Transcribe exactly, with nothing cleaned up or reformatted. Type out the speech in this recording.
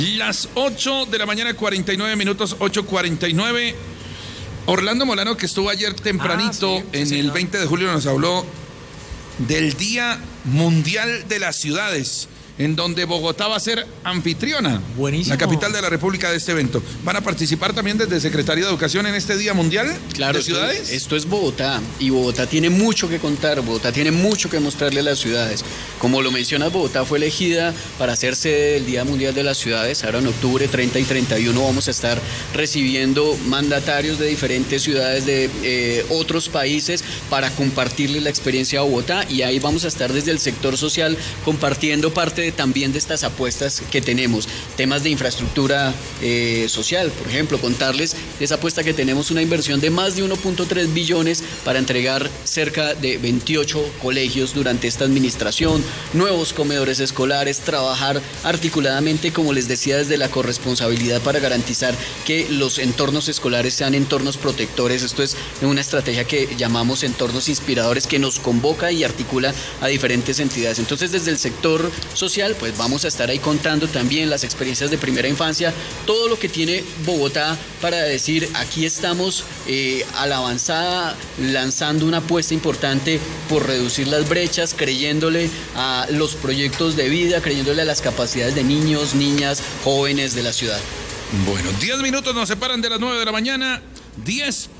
Las ocho de la mañana, cuarenta y nueve minutos, ocho cuarenta y nueve. Orlando Molano, que estuvo ayer tempranito ah, sí, en sí, el veinte de julio, nos habló del Día Mundial de las Ciudades, en donde Bogotá va a ser anfitriona. Buenísimo. La capital de la República de este evento. ¿Van a participar también desde Secretaría de Educación en este Día Mundial claro, de Ciudades? Esto, esto es Bogotá, y Bogotá tiene mucho que contar, Bogotá tiene mucho que mostrarle a las ciudades. Como lo mencionas, Bogotá fue elegida para ser sede del Día Mundial de las Ciudades. Ahora en octubre treinta y treinta y uno vamos a estar recibiendo mandatarios de diferentes ciudades de eh, otros países para compartirles la experiencia a Bogotá, y ahí vamos a estar desde el sector social compartiendo parte de también de estas apuestas que tenemos, temas de infraestructura eh, social, por ejemplo, contarles esa apuesta que tenemos, una inversión de más de uno punto tres billones para entregar cerca de veintiocho colegios durante esta administración, nuevos comedores escolares, trabajar articuladamente, como les decía, desde la corresponsabilidad para garantizar que los entornos escolares sean entornos protectores. Esto es una estrategia que llamamos entornos inspiradores, que nos convoca y articula a diferentes entidades. Entonces, desde el sector social, pues vamos a estar ahí contando también las experiencias de primera infancia, todo lo que tiene Bogotá para decir, aquí estamos eh, a la avanzada, lanzando una apuesta importante por reducir las brechas, creyéndole a los proyectos de vida, creyéndole a las capacidades de niños, niñas, jóvenes de la ciudad. Bueno, diez minutos nos separan de las nueve de la mañana, diez